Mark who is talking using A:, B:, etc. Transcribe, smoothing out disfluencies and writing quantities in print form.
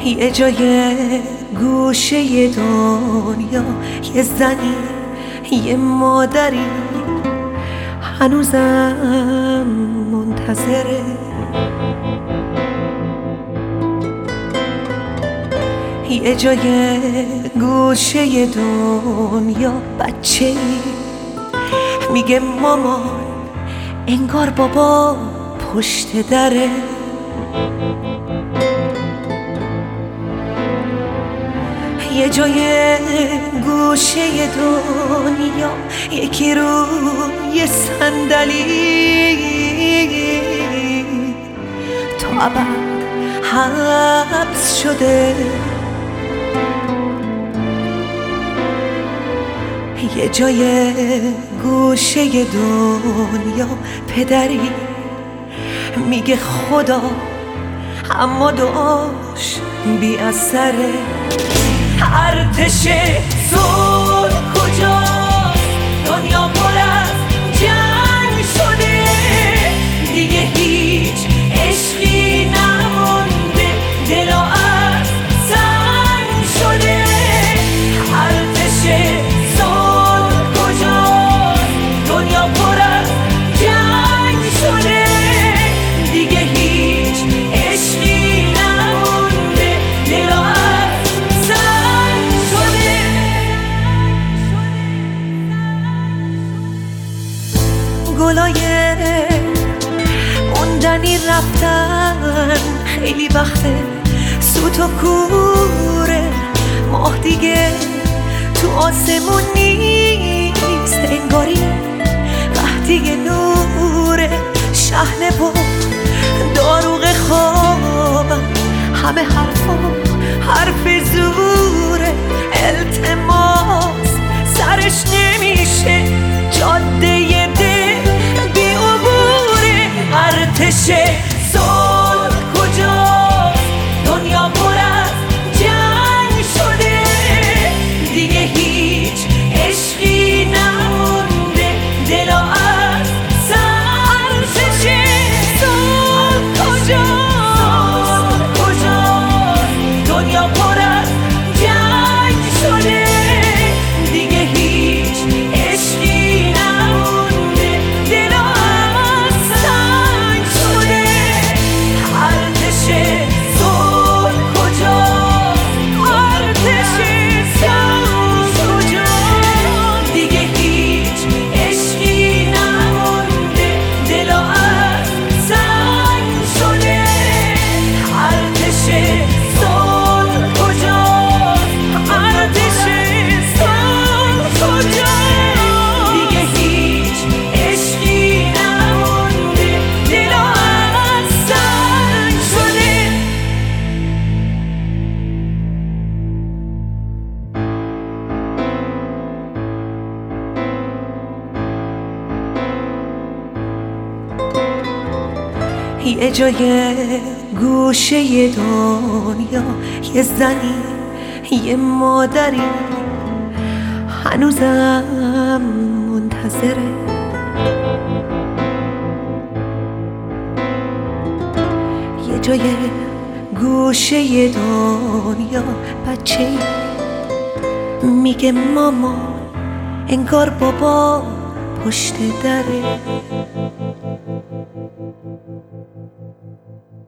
A: یه جای گوشه دنیا، یه زنی، یه مادری هنوزم منتظره. یه جای گوشه دنیا بچه‌ای میگه مامان، انگار بابا پشت دره. یه جای گوشه دنیا یکی روی صندلی تا ابد حبس شده. یه جای گوشه دنیا پدری میگه خدا، اما دعاش بی اثره. ارتش صلح کجاست؟ دنیا پر از جنگ شده، دیگه هیچ عشقی نمونده، دلا از سنگ شده. ارتش صلح کجاست؟ دنیا پر از جنگ شده، دیگه هیچ عشقی نمونده، دلا از سنگ شده. گلای موندنی رفتن، خیلی وقته سوت و کوره. ماه دیگه تو آسمون نیست، انگاری قحطی نوره. شحنه و داروغ خوابم، همه حرف زوره. التماس سرش نمیشه، جاده دل بی عبوره. ارتش صلح کجاست؟ دنیا پر از جنگ شده، دیگه هیچ عشقی نمونده، دلا از سنگ شده. صلح کجاست؟ دنیا پر از جنگ شده، دیگه هیچ عشقی نمونده، دلا از سنگ شده. ارتش صلح کجاست؟ ارتش صلح کجاست؟ دیگه هیچ عشقی نمونده، دلا از سنگ شده. ارتش صلح کجاست؟ ارتش صلح کجاست؟ دیگه هیچ عشقی نمونده، دلا از سنگ شده. یه جای گوشه دنیا، یه زنی، یه مادری هنوزم منتظره. یه جای گوشه دنیا بچه‌ای میگه مامان، انگار بابا پشت دره.